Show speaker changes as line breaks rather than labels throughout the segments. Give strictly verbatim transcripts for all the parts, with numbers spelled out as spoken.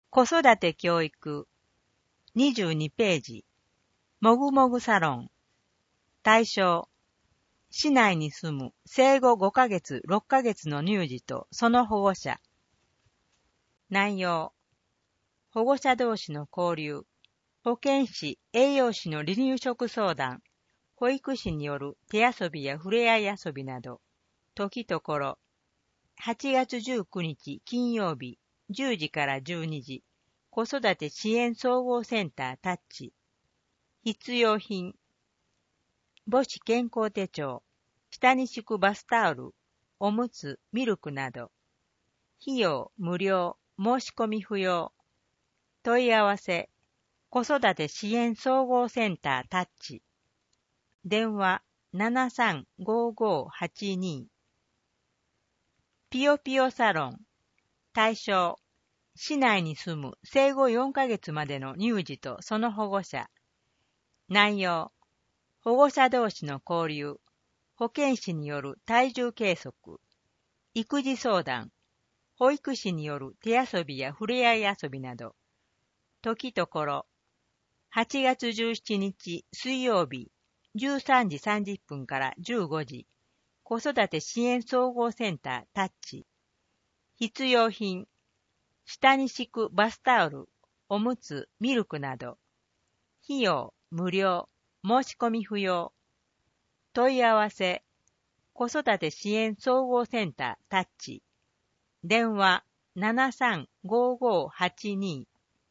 子育て教育にじゅうにページ。もぐもぐサロン。対象。市内に住む生後ごかげつ、ろっかげつの乳児とその保護者。内容。保護者同士の交流。保健師、栄養士の離乳食相談。保育士による手遊びや触れ合い遊びなど。時ところ。はちがつじゅうくにち金曜日じゅうじからじゅうにじ。子育て支援総合センタータッチ。必要品。母子健康手帳。下に敷くバスタオル。おむつ、ミルクなど。費用無料。申し込み不要。問い合わせ。子育て支援総合センタータッチ。電話 ななさんごーごーはちに。ピヨピヨサロン。対象。市内に住む生後よんかげつまでの乳児とその保護者。内容。保護者同士の交流。保健師による体重計測。育児相談。保育士による手遊びや触れ合い遊びなど。時ところ。はちがつじゅうしちにち水曜日じゅうさんじさんじゅっぷんからじゅうごじ。子育て支援総合センタータッチ。必要品。下に敷くバスタオル、おむつ、ミルクなど。費用無料。申し込み不要。問い合わせ。子育て支援総合センタータッチ。電話 ななさんごーごーはちに。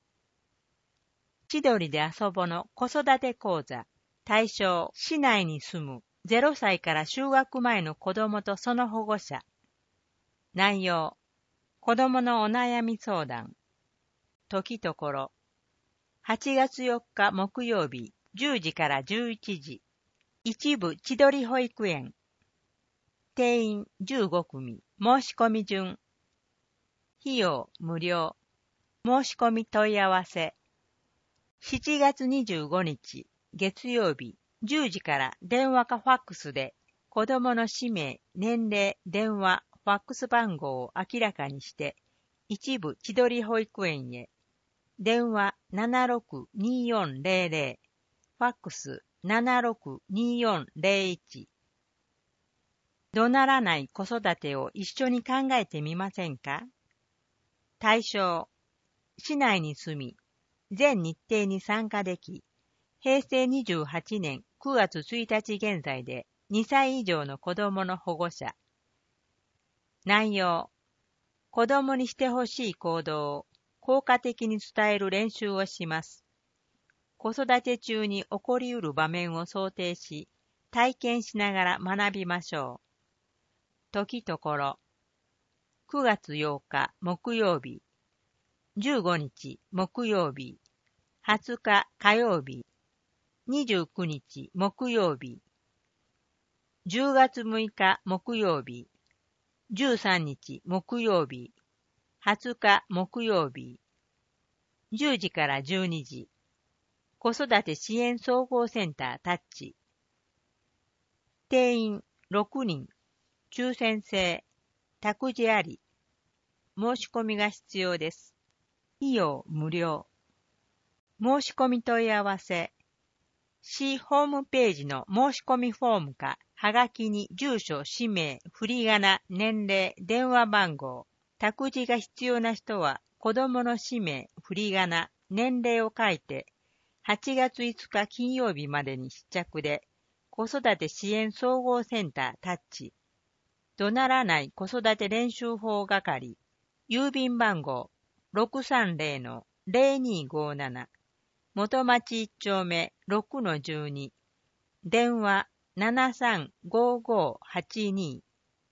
千鳥で遊ぼの子育て講座。対象。市内に住むゼロさいから就学前の子供とその保護者。内容。子供のお悩み相談。時ところ。はちがつよっか木曜日じゅうじからじゅういちじ。一部千鳥保育園。定員じゅうごくみ。申し込み順。費用無料。申し込み問い合わせ。しちがつにじゅうごにち月曜日じゅうじから電話かファックスで子供の氏名、年齢、電話、ファックス番号を明らかにして一部千鳥保育園へ。電話 ななろくにーよんぜろぜろ。ファックス ななろくにーよんぜろいち。怒鳴らない子育てを一緒に考えてみませんか？対象。市内に住み、全日程に参加でき、へいせいにじゅうはちねんくがつついたち現在でにさい以上の子供の保護者。内容。子供にしてほしい行動を効果的に伝える練習をします。子育て中に起こりうる場面を想定し、体験しながら学びましょう。時ところ。くがつようか木曜日。じゅうごにち木曜日。はつか火曜日。にじゅうくにち木曜日。じゅうがつむいか木曜日。じゅうさんにち木曜日。はつか木曜日。じゅうじからじゅうにじ。子育て支援総合センタータッチ。定員ろくにん。抽選制。託児あり。申し込みが必要です。費用無料。申し込み問い合わせ。市ホームページの申し込みフォームか、はがきに住所、氏名、振り仮名、年齢、電話番号。託児が必要な人は、子供の氏名、振り仮名、年齢を書いて、はちがついつか金曜日までに必着で、子育て支援総合センタータッチ。怒鳴らない子育て練習法係。郵便番号 ろくさんぜろのぜろにごなな。元町いち丁目 ろくのじゅうに。電話 ななさんごーごーはちに。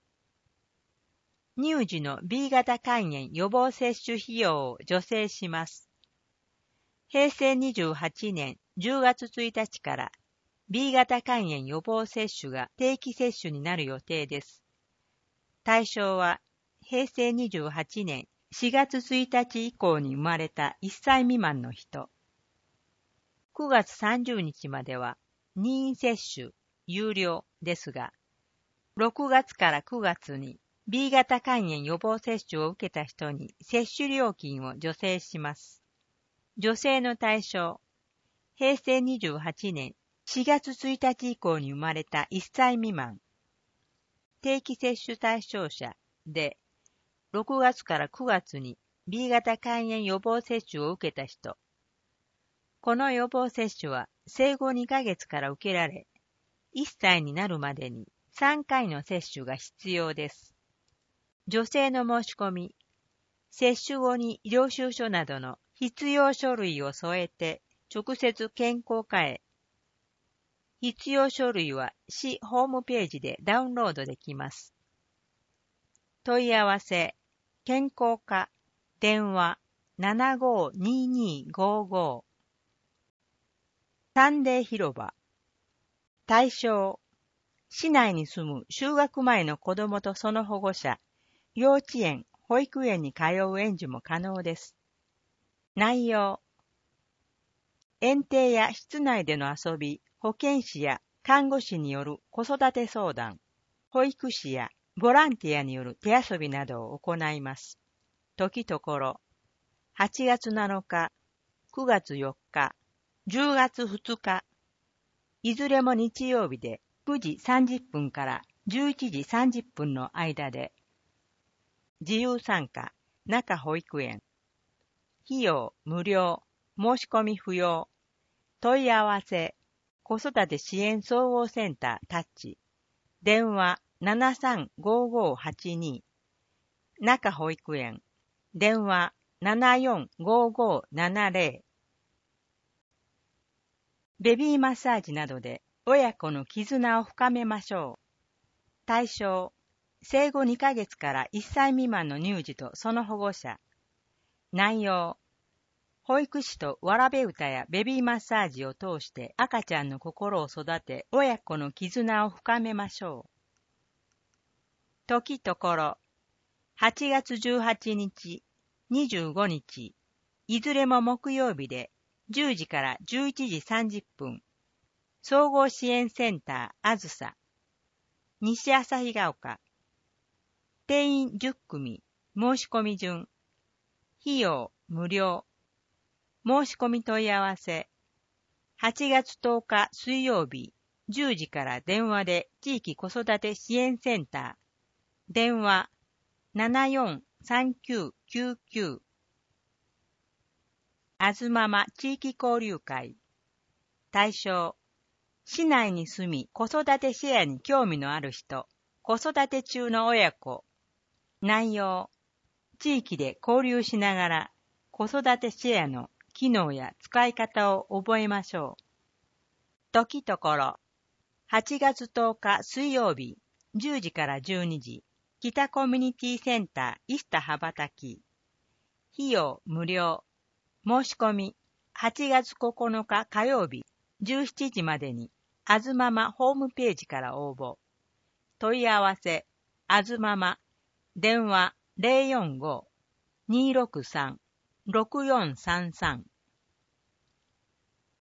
乳児の ビー 型肝炎予防接種費用を助成します。へいせいにじゅうはちねんじゅうがつついたちから ビー 型肝炎予防接種が定期接種になる予定です。対象はへいせいにじゅうはちねんしがつついたち以降に生まれたいっさい未満の人。くがつさんじゅうにちまでは任意接種有料ですが、ろくがつからくがつにビー 型肝炎予防接種を受けた人に接種料金を助成します。助成の対象、へいせいにじゅうはちねんしがつついたち以降に生まれたいっさい未満。定期接種対象者で、ろくがつからくがつに ビー 型肝炎予防接種を受けた人。この予防接種は生後にかげつから受けられ、いっさいになるまでにさんかいの接種が必要です。助成の申し込み、接種後に領収書などの必要書類を添えて直接健康課へ。必要書類は市ホームページでダウンロードできます。問い合わせ、健康課、電話 ななごーにーにーごーごー。サンデー広場。対象、市内に住む就学前の子どもとその保護者、幼稚園、保育園に通う園児も可能です。内容、園庭や室内での遊び、保健師や看護師による子育て相談、保育士やボランティアによる手遊びなどを行います。時ところ、はちがつなのか、くがつよっか、じゅうがつふつか、いずれも日曜日でくじさんじゅっぷんからじゅういちじさんじゅっぷんの間で、自由参加、中保育園。費用無料、申し込み不要。問い合わせ、子育て支援総合センタータッチ。電話 ななさんごーごーはちに。中保育園。電話 ななよんごーごーななぜろ。ベビーマッサージなどで親子の絆を深めましょう。対象、生後にかげつからいっさい未満の乳児とその保護者。内容、保育士とわらべ歌やベビーマッサージを通して赤ちゃんの心を育て、親子の絆を深めましょう。時ところ、はちがつじゅうはちにち、にじゅうごにち、いずれも木曜日でじゅうじからじゅういちじさんじゅっぷん、総合支援センターあずさ、西旭ヶ丘、定員じゅっくみ、申し込み順、費用無料、申し込み問い合わせ、はちがつとおか水曜日、じゅうじから電話で地域子育て支援センター、電話 ななよんさんきゅうきゅうきゅう。あずまま地域交流会。対象、市内に住み子育てシェアに興味のある人、子育て中の親子。内容、地域で交流しながら子育てシェアの機能や使い方を覚えましょう。時ところ、はちがつとおか水曜日、じゅうじからじゅうにじ、北コミュニティセンターイスタ羽ばたき。費用無料。申し込み、はちがつここのか火曜日、じゅうしちじまでに、あずままホームページから応募。問い合わせ、あずまま、電話 ゼロよんごーにーろくさんろくよんさんさん。